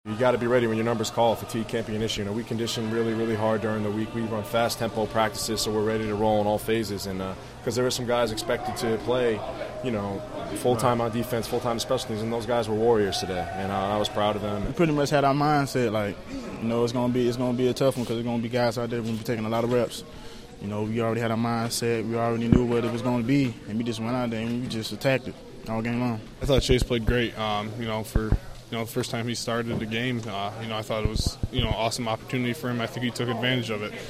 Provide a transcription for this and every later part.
You got to be ready when your numbers call. Fatigue can't be an issue. We condition really, really hard during the week. We run fast tempo practices, so we're ready to roll in all phases. And because there were some guys expected to play, full time on defense, full time special teams, and those guys were warriors today. And I was proud of them. We pretty much had our mindset it's gonna be a tough one because there's gonna be guys out there who will be taking a lot of reps. We already had our mindset. We already knew what it was going to be, and we just went out there and we just attacked it all game long. I thought Chase played great. For the first time he started the game, I thought it was awesome opportunity for him. I think he took advantage of it.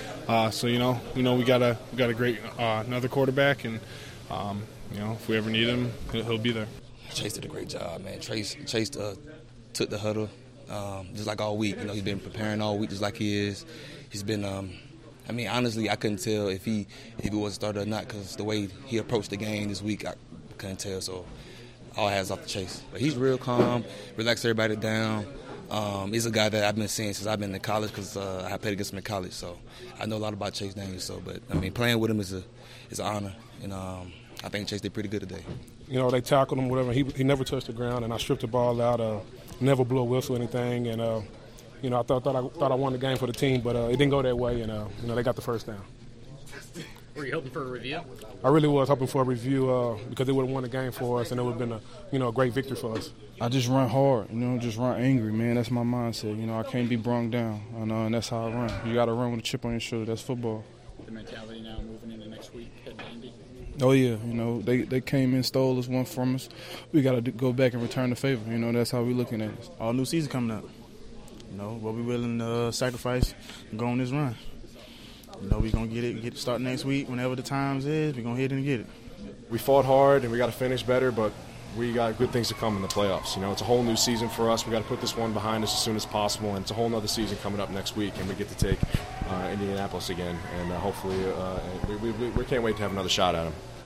We got a great another quarterback, and if we ever need him, he'll be there. Chase did a great job, man. Chase took the huddle just like all week. He's been preparing all week just like he is. He's been. Honestly, I couldn't tell if he was a starter or not because the way he approached the game this week, I couldn't tell. So all hands off the Chase. But he's real calm, relax everybody down. He's a guy that I've been seeing since I've been in college because I played against him in college. So I know a lot about Chase Daniels. Playing with him is an honor, and I think Chase did pretty good today. They tackled him, whatever. He never touched the ground, and I stripped the ball out. Never blew a whistle or anything, and I thought I won the game for the team, but it didn't go that way, and they got the first down. Were you hoping for a review? I really was hoping for a review because they would have won the game for us, and it would have been a great victory for us. I just run hard, just run angry, man. That's my mindset. I can't be brung down, and that's how I run. You got to run with a chip on your shoulder. That's football. The mentality now moving into next week, heading to Indy. Oh, yeah. They came in, stole us, one from us. We got to go back and return the favor. That's how we're looking at it. All new season coming up. What we willing to sacrifice and go on this run. We're going to get it start next week. Whenever the times is, we're going to hit and get it. We fought hard, and we got to finish better, but we got good things to come in the playoffs. It's a whole new season for us. We got to put this one behind us as soon as possible, and it's a whole other season coming up next week, and we get to take Indianapolis again. And hopefully we can't wait to have another shot at them.